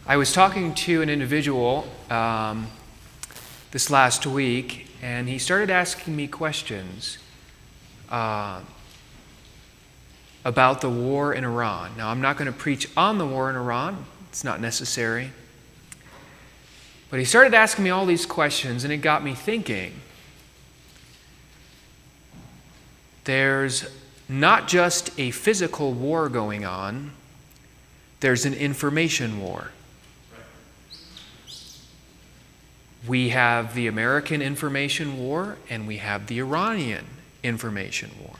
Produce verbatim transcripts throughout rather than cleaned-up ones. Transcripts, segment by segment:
I was talking to an individual um, this last week, and he started asking me questions uh, about the war in Iran. Now, I'm not going to preach on the war in Iran. It's not necessary. But he started asking me all these questions, and it got me thinking. There's not just a physical war going on, there's an information war. We have the American information war, and we have the Iranian information war.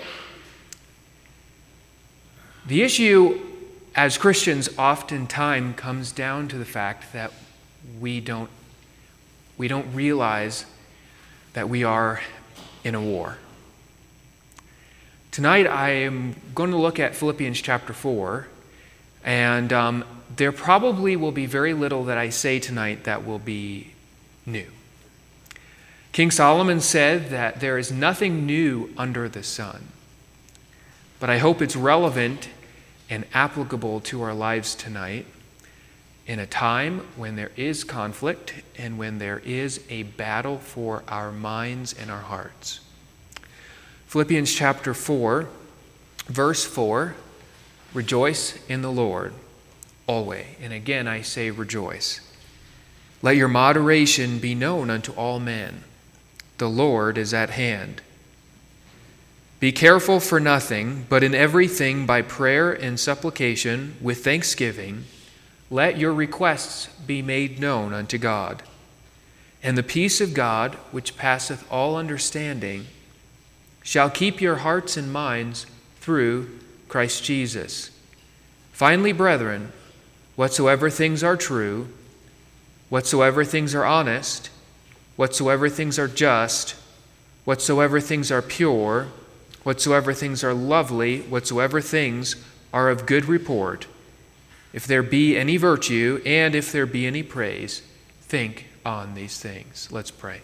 The issue, as Christians, oftentimes comes down to the fact that we don't, we don't realize that we are in a war. Tonight I am going to look at Philippians chapter four, and um, there probably will be very little that I say tonight that will be new. King Solomon said that there is nothing new under the sun, but I hope it's relevant and applicable to our lives tonight in a time when there is conflict and when there is a battle for our minds and our hearts. Philippians chapter four, verse four, rejoice in the Lord always. And again I say rejoice. Let your moderation be known unto all men. The Lord is at hand. Be careful for nothing, but in everything by prayer and supplication with thanksgiving, let your requests be made known unto God. And the peace of God, which passeth all understanding, shall keep your hearts and minds through Christ Jesus. Finally, brethren, whatsoever things are true, whatsoever things are honest, whatsoever things are just, whatsoever things are pure, whatsoever things are lovely, whatsoever things are of good report, if there be any virtue, and if there be any praise, think on these things. Let's pray.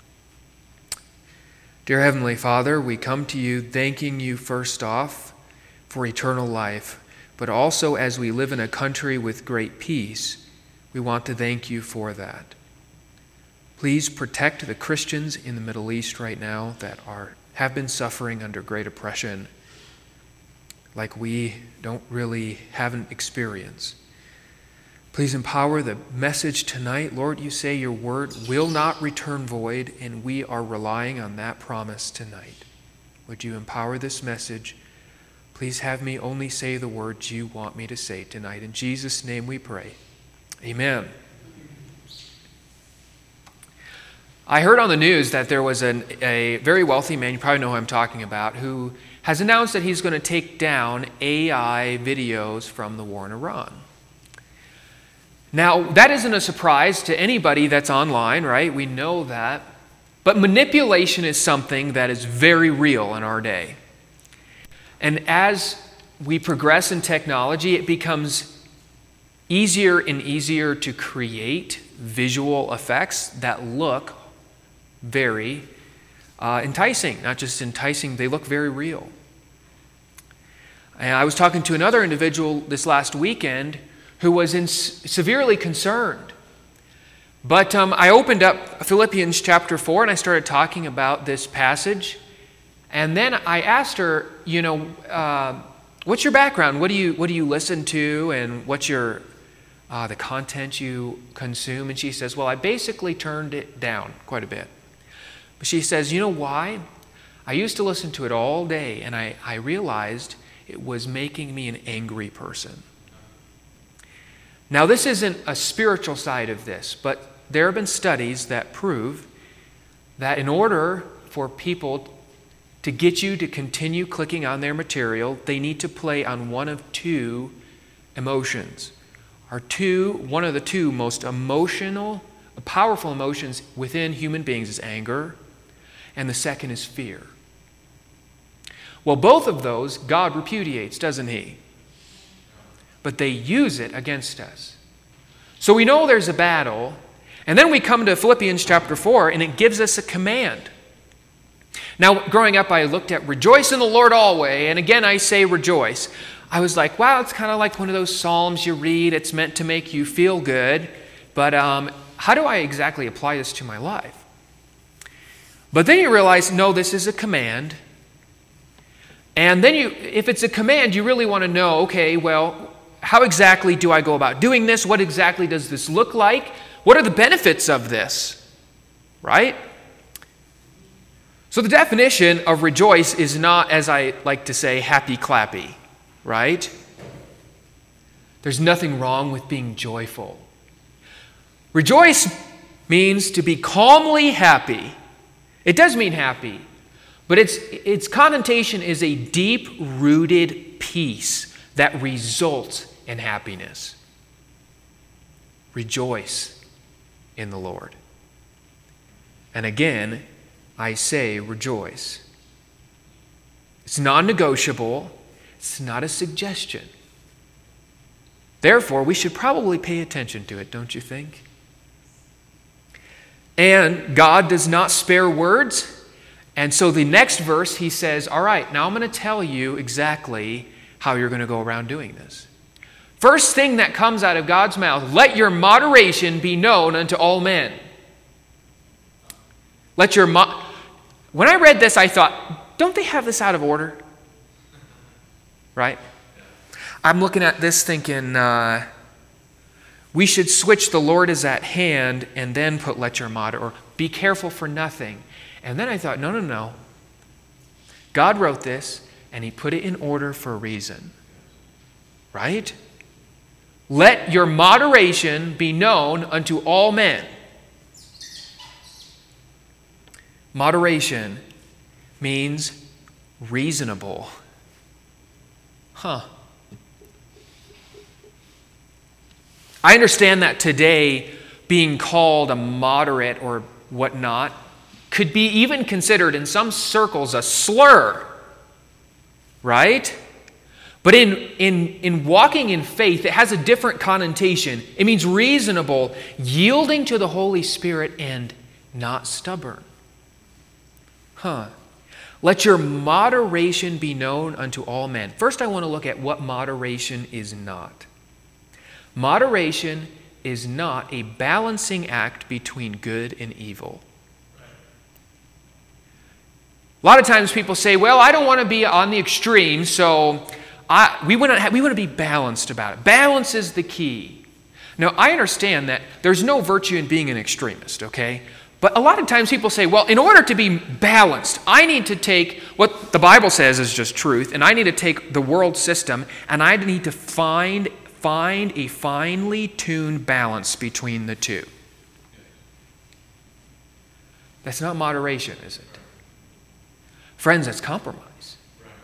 Dear Heavenly Father, we come to you thanking you first off for eternal life, but also as we live in a country with great peace, we want to thank you for that. Please protect the Christians in the Middle East right now that are have been suffering under great oppression like we don't really haven't experienced. Please empower the message tonight. Lord, you say your word will not return void, and we are relying on that promise tonight. Would you empower this message? Please have me only say the words you want me to say tonight. In Jesus' name we pray. Amen. I heard on the news that there was an, a very wealthy man, you probably know who I'm talking about, who has announced that he's going to take down A I videos from the war in Iran. Now, that isn't a surprise to anybody that's online, right? We know that. But manipulation is something that is very real in our day. And as we progress in technology, it becomes easier and easier to create visual effects that look very uh, enticing. Not just enticing, they look very real. And I was talking to another individual this last weekend who was in severely concerned. But um, I opened up Philippians chapter four and I started talking about this passage. And then I asked her, you know, uh, what's your background? What do you what do you listen to, and what's your uh, the content you consume? And she says, well, I basically turned it down quite a bit. But she says, you know why? I used to listen to it all day, and I, I realized it was making me an angry person. Now, this isn't a spiritual side of this, but there have been studies that prove that in order for people to get you to continue clicking on their material, they need to play on one of two emotions. Our two, one of the two most emotional, powerful emotions within human beings is anger, and the second is fear. Well, both of those God repudiates, doesn't he? But they use it against us. So we know there's a battle, and then we come to Philippians chapter four, and it gives us a command. Now, growing up, I looked at rejoice in the Lord always, and again I say rejoice. I was like, wow, it's kind of like one of those psalms you read. It's meant to make you feel good. But um, how do I exactly apply this to my life? But then you realize, no, this is a command. And then you, if it's a command, you really want to know, okay, well, how exactly do I go about doing this? What exactly does this look like? What are the benefits of this? Right? So the definition of rejoice is not, as I like to say, happy clappy, right? There's nothing wrong with being joyful. Rejoice means to be calmly happy. It does mean happy, but its, its connotation is a deep-rooted peace that results in happiness. Rejoice in the Lord. And again, I say rejoice. It's non-negotiable. It's not a suggestion. Therefore, we should probably pay attention to it, don't you think? And God does not spare words. And so the next verse, he says, all right, now I'm going to tell you exactly how you're going to go around doing this. First thing that comes out of God's mouth, let your moderation be known unto all men. Let your mo- When I read this, I thought, don't they have this out of order? Right? I'm looking at this thinking, uh, we should switch the Lord is at hand and then put let your moder, or be careful for nothing. And then I thought, no, no, no. God wrote this and he put it in order for a reason. Right? Let your moderation be known unto all men. Moderation means reasonable. Huh. I understand that today being called a moderate or whatnot could be even considered in some circles a slur, right? But in, in, in walking in faith, it has a different connotation. It means reasonable, yielding to the Holy Spirit and not stubborn. Huh. Let your moderation be known unto all men. First, I want to look at what moderation is not. Moderation is not a balancing act between good and evil. A lot of times people say, well, I don't want to be on the extreme, so I, we, want to have, we want to be balanced about it. Balance is the key. Now, I understand that there's no virtue in being an extremist, okay? But a lot of times people say, well, in order to be balanced, I need to take what the Bible says is just truth, and I need to take the world system, and I need to find Find a finely tuned balance between the two. That's not moderation, is it? Friends, that's compromise.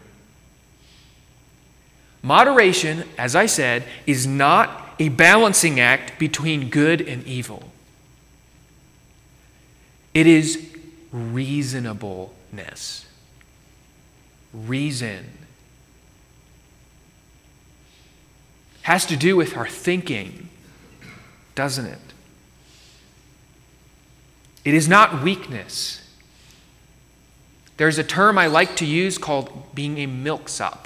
Moderation, as I said, is not a balancing act between good and evil. It is reasonableness. Reason. Has to do with our thinking, doesn't it? It is not weakness. There's a term I like to use called being a milksop.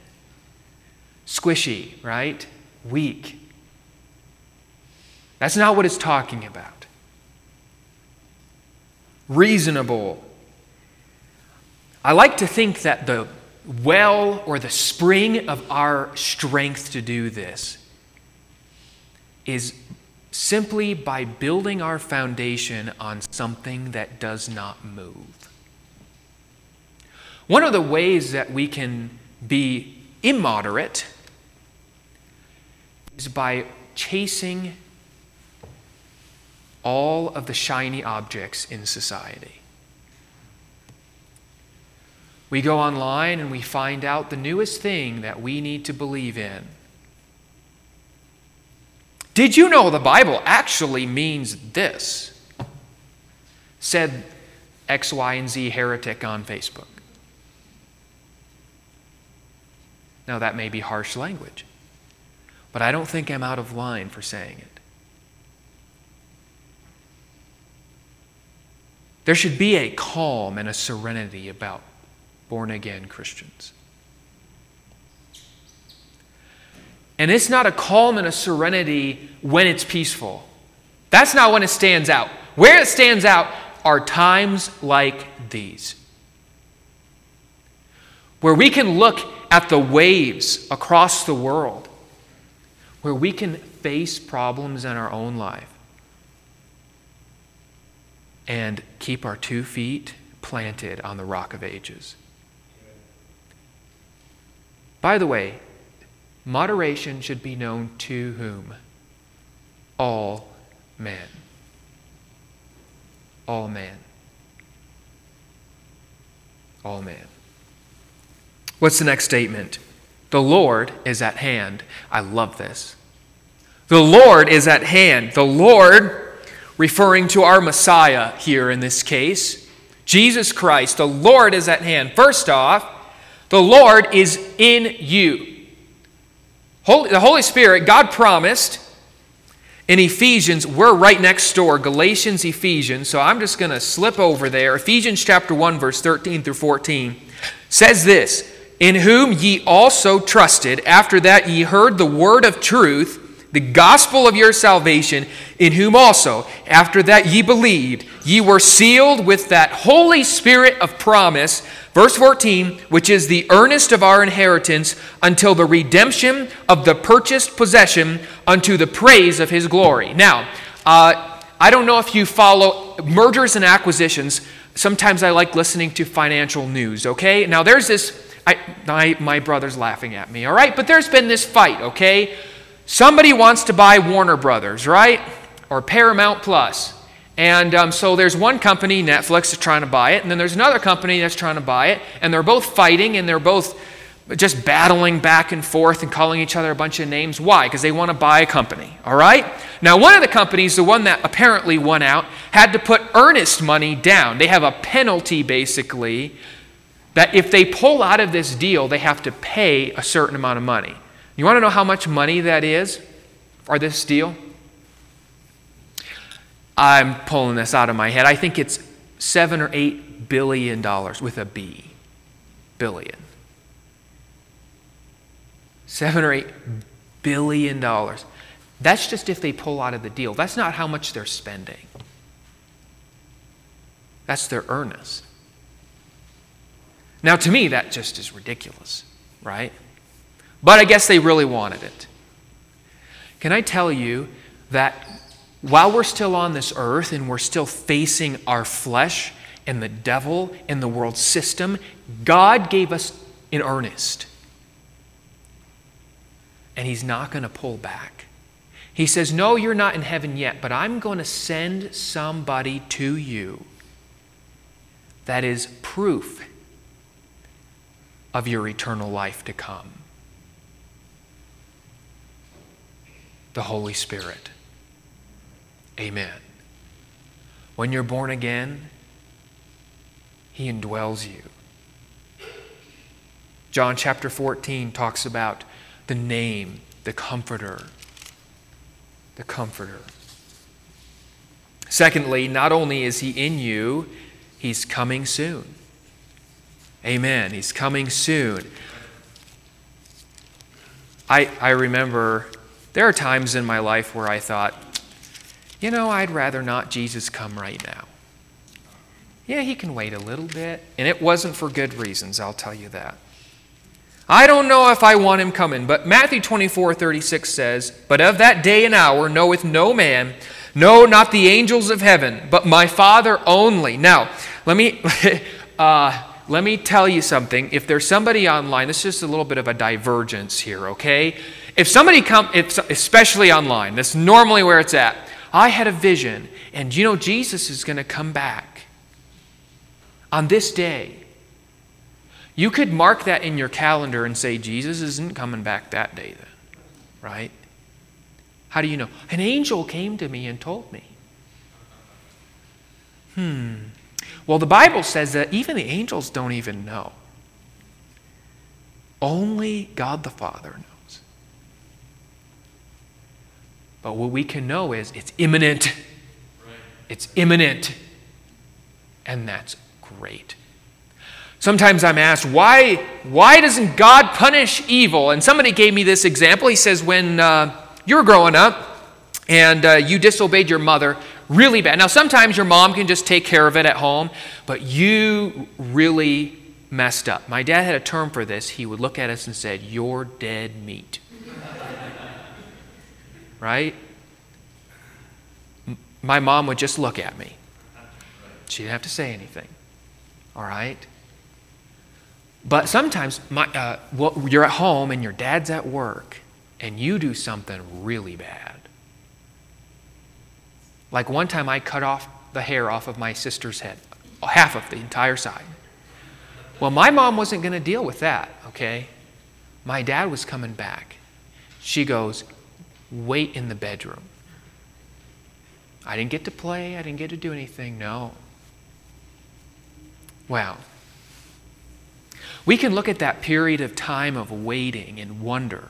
Squishy, right? Weak. That's not what it's talking about. Reasonable. I like to think that the well or the spring of our strength to do this is simply by building our foundation on something that does not move. One of the ways that we can be immoderate is by chasing all of the shiny objects in society. We go online and we find out the newest thing that we need to believe in. Did you know the Bible actually means this? Said X, Y, and Z heretic on Facebook. Now that may be harsh language, but I don't think I'm out of line for saying it. There should be a calm and a serenity about born-again Christians. And it's not a calm and a serenity when it's peaceful. That's not when it stands out. Where it stands out are times like these, where we can look at the waves across the world, where we can face problems in our own life and keep our two feet planted on the rock of ages. By the way, moderation should be known to whom? All men. All men. All men. What's the next statement? The Lord is at hand. I love this. The Lord is at hand. The Lord, referring to our Messiah here in this case, Jesus Christ, the Lord is at hand. First off, the Lord is in you. Holy, the Holy Spirit, God promised in Ephesians, we're right next door, Galatians, Ephesians, so I'm just going to slip over there. Ephesians chapter one, verse thirteen through fourteen says this, in whom ye also trusted, after that ye heard the word of truth, the gospel of your salvation, in whom also, after that ye believed, ye were sealed with that Holy Spirit of promise, verse fourteen, which is the earnest of our inheritance until the redemption of the purchased possession unto the praise of his glory. Now, uh, I don't know if you follow mergers and acquisitions. Sometimes I like listening to financial news, okay? Now, there's this, I, my, my brother's laughing at me, all right? But there's been this fight, okay? Somebody wants to buy Warner Brothers, right? Or Paramount Plus. And um, so there's one company, Netflix, is trying to buy it, and then there's another company that's trying to buy it, and they're both fighting, and they're both just battling back and forth and calling each other a bunch of names. Why? Because they want to buy a company, all right? Now, one of the companies, the one that apparently won out, had to put earnest money down. They have a penalty, basically, that if they pull out of this deal, they have to pay a certain amount of money. You want to know how much money that is for this deal? I'm pulling this out of my head. I think it's seven or eight billion dollars with a B. Billion. Seven or eight billion dollars. That's just if they pull out of the deal. That's not how much they're spending. That's their earnest. Now, to me, that just is ridiculous, right? But I guess they really wanted it. Can I tell you that while we're still on this earth and we're still facing our flesh and the devil and the world system, God gave us an earnest. And he's not going to pull back. He says, no, you're not in heaven yet, but I'm going to send somebody to you that is proof of your eternal life to come. The Holy Spirit. Amen. When you're born again, he indwells you. John chapter fourteen talks about the name, the Comforter. The Comforter. Secondly, not only is he in you, he's coming soon. Amen. He's coming soon. I, I remember there are times in my life where I thought, you know, I'd rather not Jesus come right now. Yeah, he can wait a little bit. And it wasn't for good reasons, I'll tell you that. I don't know if I want him coming, but Matthew twenty-four thirty-six says, but of that day and hour knoweth no man, no, not the angels of heaven, but my Father only. Now, let me... uh, Let me tell you something. If there's somebody online, this is just a little bit of a divergence here, okay? If somebody come, if, especially online, that's normally where it's at. I had a vision, and you know Jesus is going to come back on this day. You could mark that in your calendar and say, Jesus isn't coming back that day then, right? How do you know? An angel came to me and told me. Hmm. Well, the Bible says that even the angels don't even know. Only God the Father knows. But what we can know is it's imminent. It's imminent. And that's great. Sometimes I'm asked, why, why doesn't God punish evil? And somebody gave me this example. He says, when uh, you were growing up and uh, you disobeyed your mother really bad. Now, sometimes your mom can just take care of it at home, but you really messed up. My dad had a term for this. He would look at us and said, "You're dead meat." Right? My mom would just look at me. She didn't have to say anything. All right? But sometimes my, uh, well, you're at home and your dad's at work and you do something really bad. Like one time I cut off the hair off of my sister's head, half of the entire side. Well, my mom wasn't going to deal with that, okay? My dad was coming back. She goes, "Wait in the bedroom." I didn't get to play. I didn't get to do anything. No. Wow. We can look at that period of time of waiting and wonder.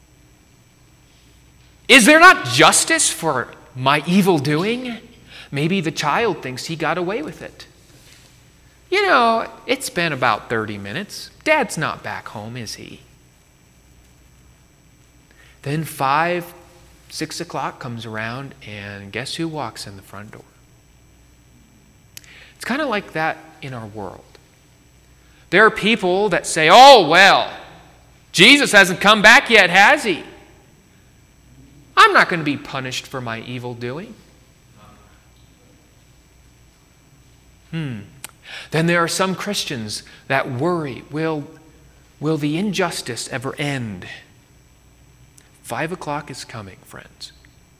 Is there not justice for my evil doing? Maybe the child thinks he got away with it. You know, it's been about thirty minutes. Dad's not back home, is he? Then five, six o'clock comes around, and guess who walks in the front door? It's kind of like that in our world. There are people that say, "Oh, well, Jesus hasn't come back yet, has he? I'm not going to be punished for my evil doing." Hmm. Then there are some Christians that worry, will, will the injustice ever end? Five o'clock is coming, friends.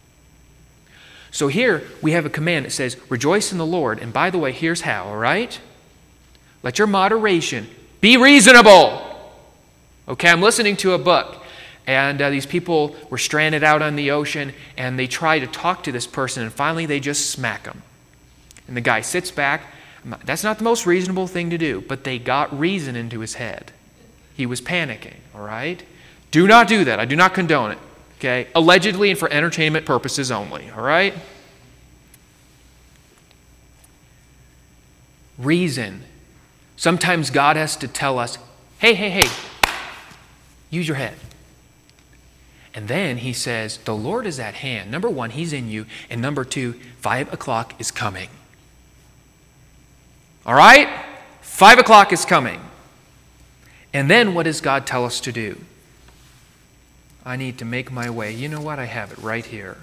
So here we have a command that says, rejoice in the Lord. And by the way, here's how, all right? Let your moderation be reasonable. Okay, I'm listening to a book, and uh, these people were stranded out on the ocean, and they try to talk to this person, and finally they just smack him. And the guy sits back. That's not the most reasonable thing to do, but they got reason into his head. He was panicking, all right? Do not do that. I do not condone it, okay? Allegedly and for entertainment purposes only, all right? Reason. Sometimes God has to tell us, hey, hey, hey, use your head. And then he says, the Lord is at hand. Number one, he's in you. And number two, five o'clock is coming. All right? Five o'clock is coming. And then what does God tell us to do? I need to make my way. You know what? I have it right here.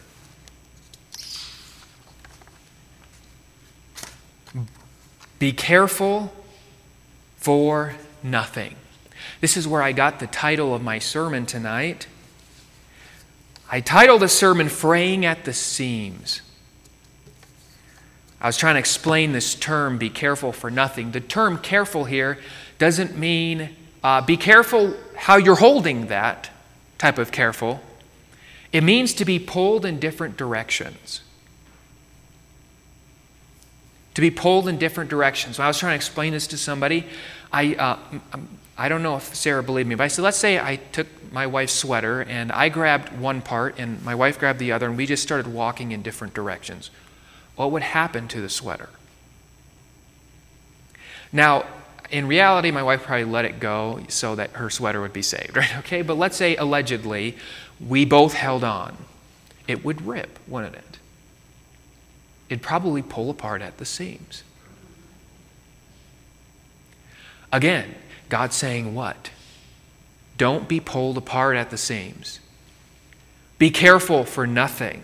Be careful for nothing. This is where I got the title of my sermon tonight. I titled the sermon, Fraying at the Seams. I was trying to explain this term, be careful for nothing. The term careful here doesn't mean uh, be careful how you're holding that type of careful. It means to be pulled in different directions. To be pulled in different directions. When I was trying to explain this to somebody, I uh, I don't know if Sarah believed me, but I said, let's say I took my wife's sweater and I grabbed one part and my wife grabbed the other and we just started walking in different directions. What would happen to the sweater? Now, in reality, my wife probably let it go so that her sweater would be saved, right? Okay, but let's say allegedly we both held on. It would rip, wouldn't it? It'd probably pull apart at the seams. Again, God's saying what? Don't be pulled apart at the seams. Be careful for nothing.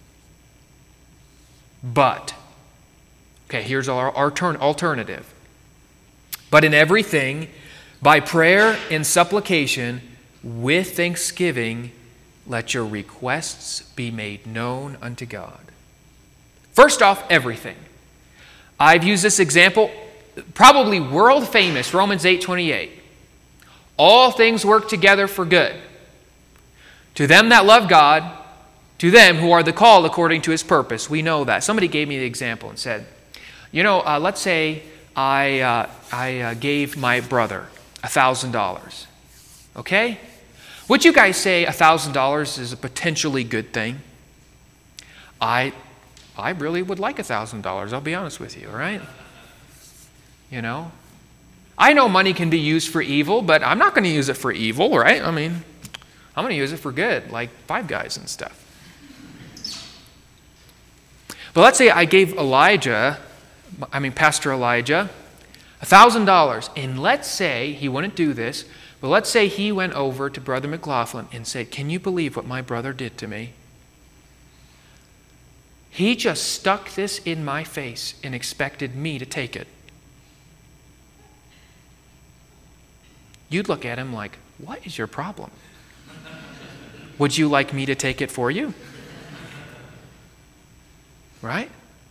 But, okay, here's our alternative. But in everything, by prayer and supplication, with thanksgiving, let your requests be made known unto God. First off, everything. I've used this example, probably world famous, Romans eight twenty-eight. All things work together for good. To them that love God, to them who are the called according to his purpose. We know that. Somebody gave me the example and said, you know, uh, let's say I, uh, I uh, gave my brother one thousand dollars. Okay? Would you guys say one thousand dollars is a potentially good thing? I, I really would like one thousand dollars, I'll be honest with you, all right? You know? I know money can be used for evil, but I'm not going to use it for evil, right? I mean, I'm going to use it for good, like Five Guys and stuff. But let's say I gave Elijah, I mean Pastor Elijah, one thousand dollars. And let's say he wouldn't do this, but let's say he went over to Brother McLaughlin and said, can you believe what my brother did to me? He just stuck this in my face and expected me to take it. You'd look at him like, what is your problem? Would you like me to take it for you? Right?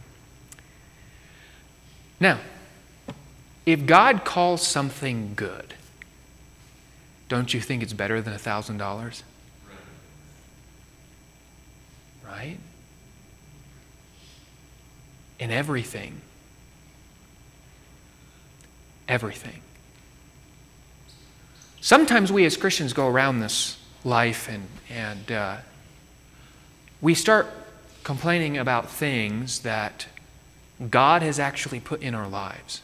Now, if God calls something good, don't you think it's better than one thousand dollars? Right? In everything. Everything. Sometimes we as Christians go around this life and, and uh, we start complaining about things that God has actually put in our lives.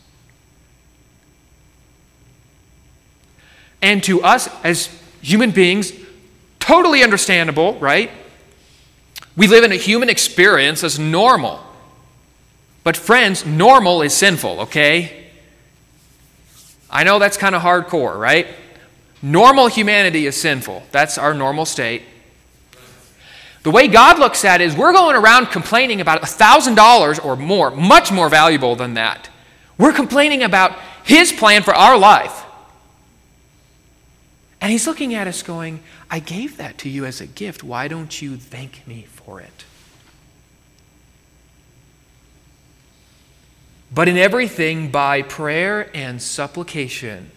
And to us as human beings, totally understandable, right? We live in a human experience as normal. But friends, normal is sinful, okay? I know that's kind of hardcore, right? Normal humanity is sinful. That's our normal state. The way God looks at it is we're going around complaining about one thousand dollars or more, much more valuable than that. We're complaining about His plan for our life. And He's looking at us going, I gave that to you as a gift. Why don't you thank me for it? But in everything, by prayer and supplication,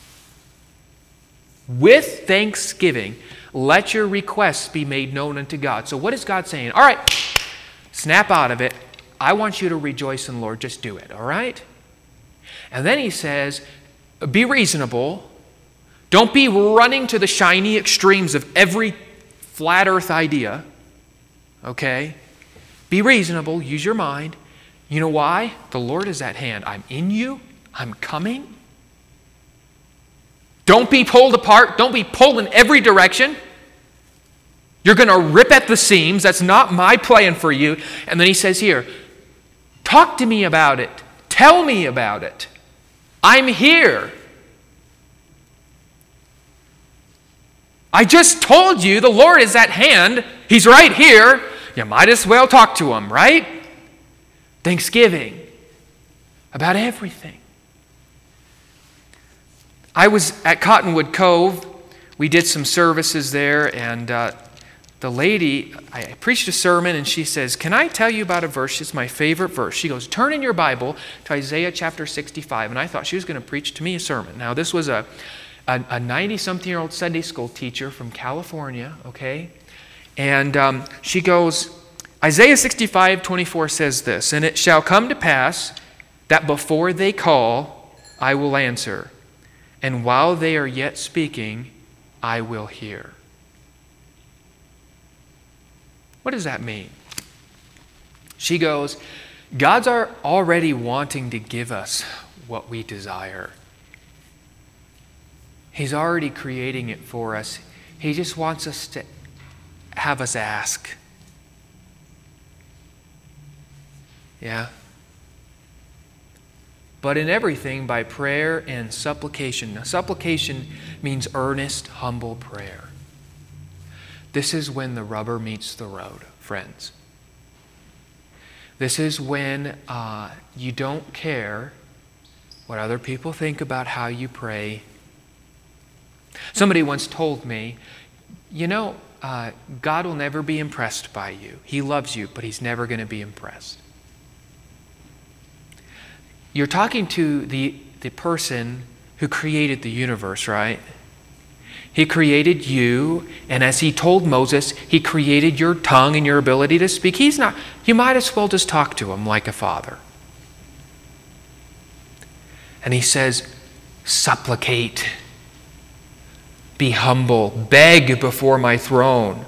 with thanksgiving, let your requests be made known unto God. So what is God saying? All right, snap out of it. I want you to rejoice in the Lord. Just do it, all right? And then He says, be reasonable. Don't be running to the shiny extremes of every flat earth idea, okay? Be reasonable. Use your mind. You know why? The Lord is at hand. I'm in you. I'm coming. Don't be pulled apart. Don't be pulled in every direction. You're going to rip at the seams. That's not my plan for you. And then He says here, talk to me about it. Tell me about it. I'm here. I just told you the Lord is at hand. He's right here. You might as well talk to Him, right? Thanksgiving about everything. I was at Cottonwood Cove. We did some services there, and uh, the lady, I preached a sermon, and she says, can I tell you about a verse? It's my favorite verse. She goes, turn in your Bible to Isaiah chapter sixty-five. And I thought she was going to preach to me a sermon. Now, this was a a ninety-something-year-old Sunday school teacher from California, okay? And um, she goes, Isaiah sixty-five twenty-four says this, and it shall come to pass that before they call, I will answer. And while they are yet speaking, I will hear. What does that mean? She goes, God's are already wanting to give us what we desire. He's already creating it for us. He just wants us to have us ask. Yeah? But in everything, by prayer and supplication. Now, supplication means earnest, humble prayer. This is when the rubber meets the road, friends. This is when uh, you don't care what other people think about how you pray. Somebody once told me, you know, uh, God will never be impressed by you. He loves you, but He's never going to be impressed. You're talking to the, the person who created the universe, right? He created you, and as He told Moses, He created your tongue and your ability to speak. He's not, you might as well just talk to Him like a father. And He says, supplicate, be humble, beg before my throne.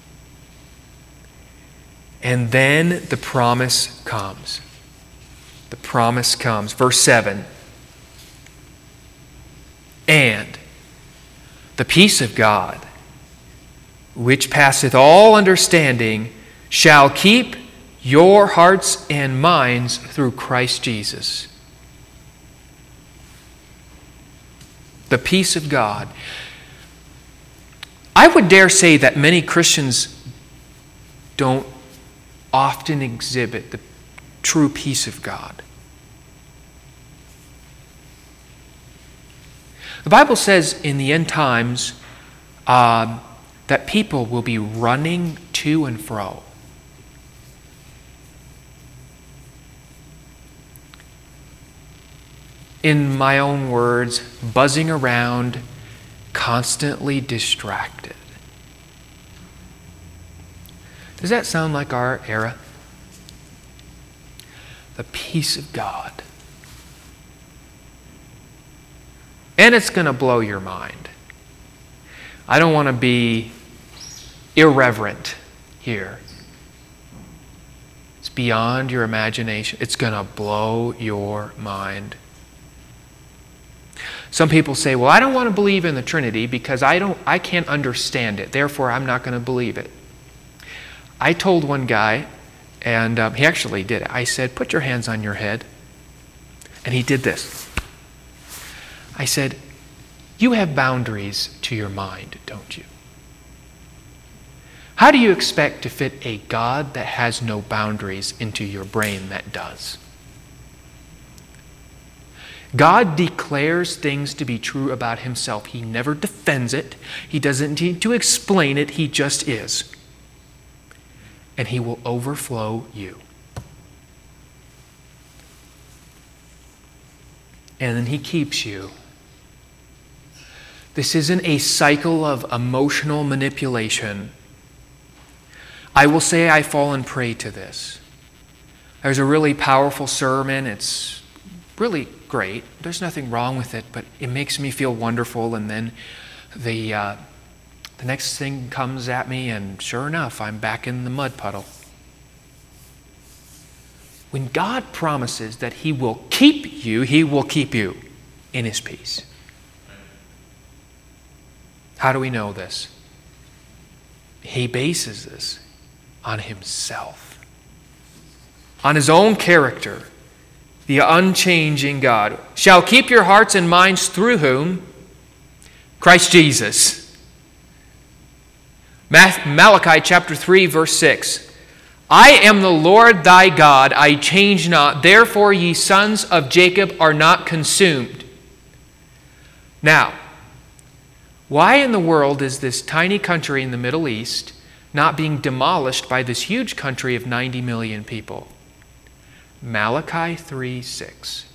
And then the promise comes. The promise comes. Verse seven. And the peace of God, which passeth all understanding, shall keep your hearts and minds through Christ Jesus. The peace of God. I would dare say that many Christians don't often exhibit the true peace of God. The Bible says in the end times um, that people will be running to and fro. In my own words, buzzing around, constantly distracted. Does that sound like our era? The peace of God. And it's going to blow your mind. I don't want to be irreverent here. It's beyond your imagination. It's going to blow your mind. Some people say, well, I don't want to believe in the Trinity because I don't, I can't understand it. Therefore, I'm not going to believe it. I told one guy, and um, he actually did it. I said, put your hands on your head. And he did this. I said, you have boundaries to your mind, don't you? How do you expect to fit a God that has no boundaries into your brain that does? God declares things to be true about himself. He never defends it. He doesn't need to explain it. He just is. And he will overflow you. And then he keeps you. This isn't a cycle of emotional manipulation. I will say I've fallen prey to this. There's a really powerful sermon. It's really great. There's nothing wrong with it, but it makes me feel wonderful. And then the uh, the next thing comes at me, and sure enough, I'm back in the mud puddle. When God promises that he will keep you, he will keep you in his peace. How do we know this? He bases this on himself, on his own character. The unchanging God shall keep your hearts and minds through whom? Christ Jesus. Malachi chapter three, verse six. I am the Lord thy God, I change not. Therefore ye sons of Jacob are not consumed. Now, why in the world is this tiny country in the Middle East not being demolished by this huge country of ninety million people? Malachi three six.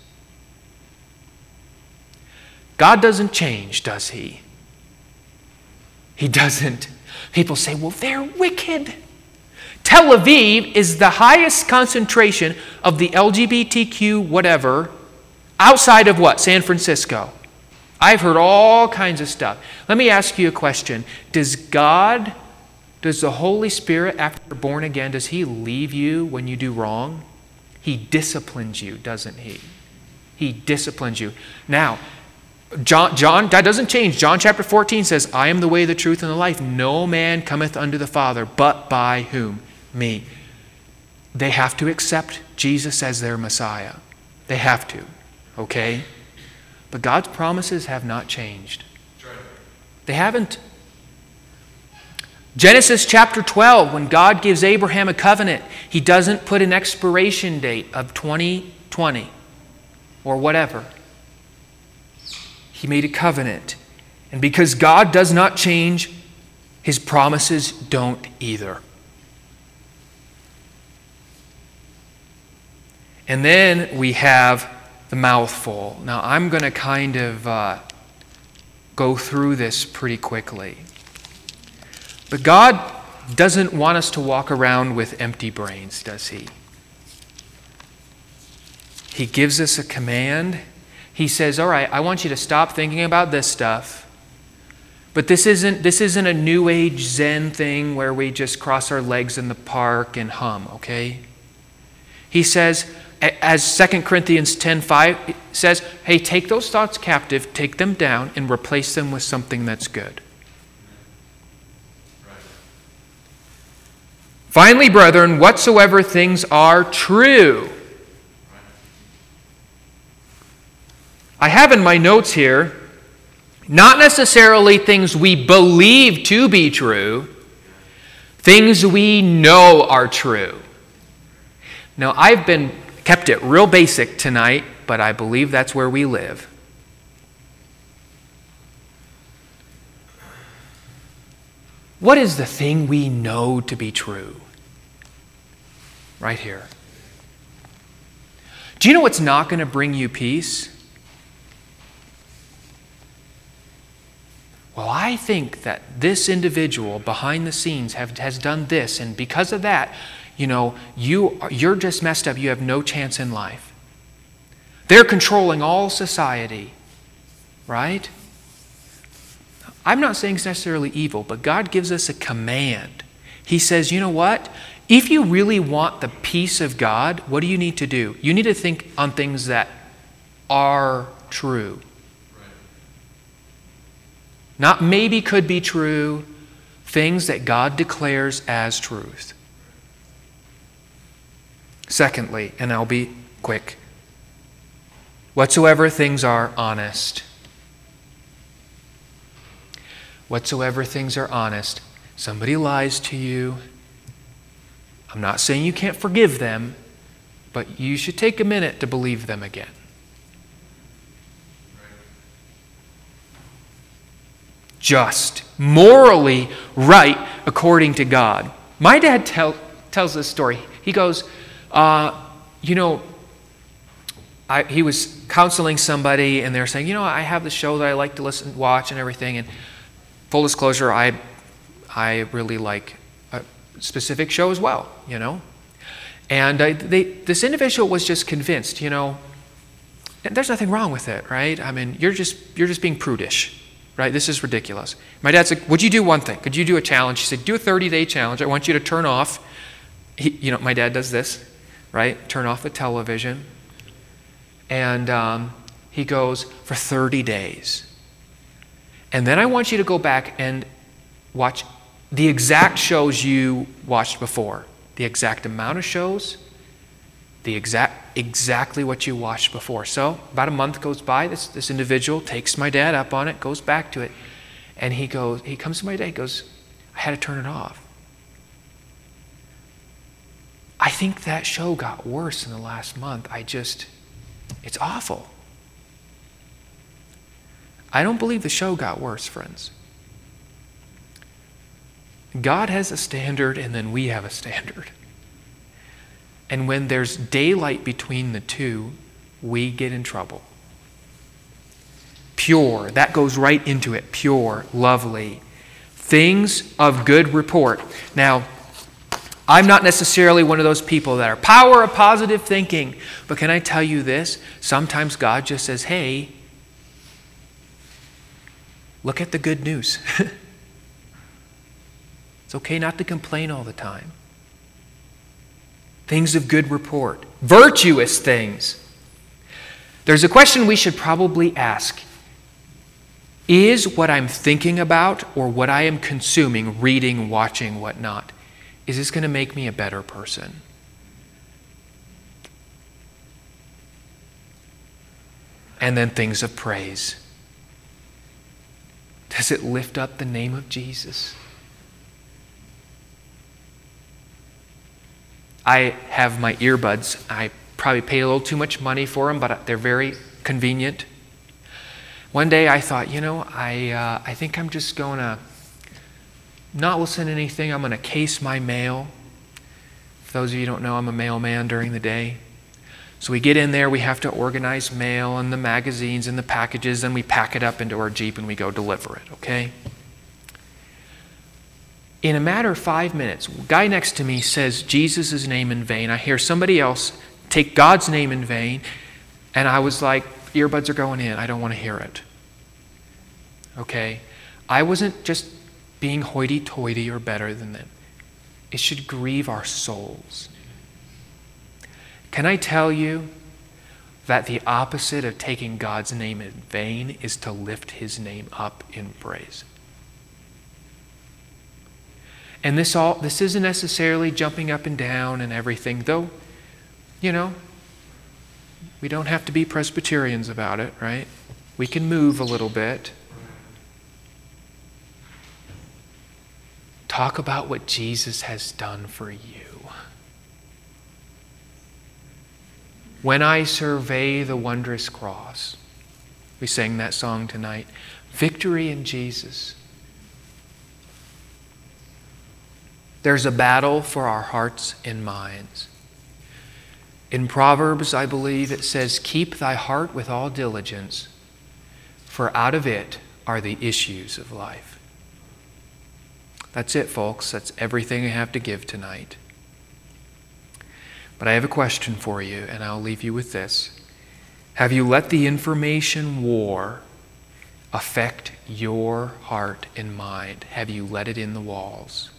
God doesn't change, does he? He doesn't. People say, well, they're wicked. Tel Aviv is the highest concentration of the L G B T Q whatever outside of what? San Francisco. I've heard all kinds of stuff. Let me ask you a question. Does God, does the Holy Spirit, after you're born again, does he leave you when you do wrong? He disciplines you, doesn't he? He disciplines you. Now, John, John, that doesn't change. John chapter fourteen says, I am the way, the truth, and the life. No man cometh unto the Father, but by whom? Me. They have to accept Jesus as their Messiah. They have to, okay? But God's promises have not changed. They haven't. Genesis chapter twelve, when God gives Abraham a covenant, he doesn't put an expiration date of twenty twenty or whatever. He made a covenant. And because God does not change, his promises don't either. And then we have the mouthful. Now, I'm going to kind of uh, go through this pretty quickly. But God doesn't want us to walk around with empty brains, does he? He gives us a command. He says, all right, I want you to stop thinking about this stuff. But this isn't, this isn't a New Age Zen thing where we just cross our legs in the park and hum, okay? He says, as Second Corinthians ten five says, hey, take those thoughts captive, take them down, and replace them with something that's good. Right. Finally, brethren, whatsoever things are true. Right. I have in my notes here, not necessarily things we believe to be true, things we know are true. Now, I've been kept it real basic tonight, but I believe that's where we live. What is the thing we know to be true? Right here. Do you know what's not going to bring you peace? Well, I think that this individual behind the scenes have, has done this, and because of that, you know, you, you're just messed up. You have no chance in life. They're controlling all society, right? I'm not saying it's necessarily evil, but God gives us a command. He says, you know what? If you really want the peace of God, what do you need to do? You need to think on things that are true. Not maybe could be true, things that God declares as truth. Secondly, and I'll be quick, whatsoever things are honest. Whatsoever things are honest. Somebody lies to you. I'm not saying you can't forgive them, but you should take a minute to believe them again. Just, morally right according to God. My dad tell, tells this story. He goes, uh, you know, I, he was counseling somebody, and they're saying, you know, I have the show that I like to listen, watch, and everything. And full disclosure, I, I really like a specific show as well, you know. And I, they, this individual was just convinced, you know, and there's nothing wrong with it, right? I mean, you're just you're just being prudish. Right? This is ridiculous. My dad said, would you do one thing? Could you do a challenge? He said, do a thirty-day challenge. I want you to turn off, he, you know, my dad does this, right? Turn off the television. And um, he goes, for thirty days. And then I want you to go back and watch the exact shows you watched before. The exact amount of shows, the exact exactly what you watched before. So about a month goes by. This this individual takes my dad up on it, goes back to it, and he goes. He comes to my dad. He goes, I had to turn it off. I think that show got worse in the last month. I just, it's awful. I don't believe the show got worse, friends. God has a standard, and then we have a standard. And when there's daylight between the two, we get in trouble. Pure, that goes right into it. Pure, lovely. Things of good report. Now, I'm not necessarily one of those people that are power of positive thinking, but can I tell you this? Sometimes God just says, hey, look at the good news. It's okay not to complain all the time. Things of good report. Virtuous things. There's a question we should probably ask. Is what I'm thinking about or what I am consuming, reading, watching, whatnot, is this going to make me a better person? And then things of praise. Does it lift up the name of Jesus? I have my earbuds. I probably paid a little too much money for them, but they're very convenient. One day I thought, you know, I uh, I think I'm just going to not listen to anything. I'm going to case my mail. For those of you who don't know, I'm a mailman during the day. So we get in there, we have to organize mail and the magazines and the packages, and we pack it up into our Jeep and we go deliver it, okay? In a matter of five minutes, a guy next to me says Jesus' name in vain. I hear somebody else take God's name in vain, and I was like, earbuds are going in. I don't want to hear it. Okay? I wasn't just being hoity-toity or better than them. It should grieve our souls. Can I tell you that the opposite of taking God's name in vain is to lift his name up in praise? And this all this isn't necessarily jumping up and down and everything, though, you know, we don't have to be Presbyterians about it, right? We can move a little bit. Talk about what Jesus has done for you. When I survey the wondrous cross, we sang that song tonight, victory in Jesus. There's a battle for our hearts and minds. In Proverbs, I believe it says, keep thy heart with all diligence, for out of it are the issues of life. That's it, folks. That's everything I have to give tonight. But I have a question for you, and I'll leave you with this. Have you let the information war affect your heart and mind? Have you let it in the walls?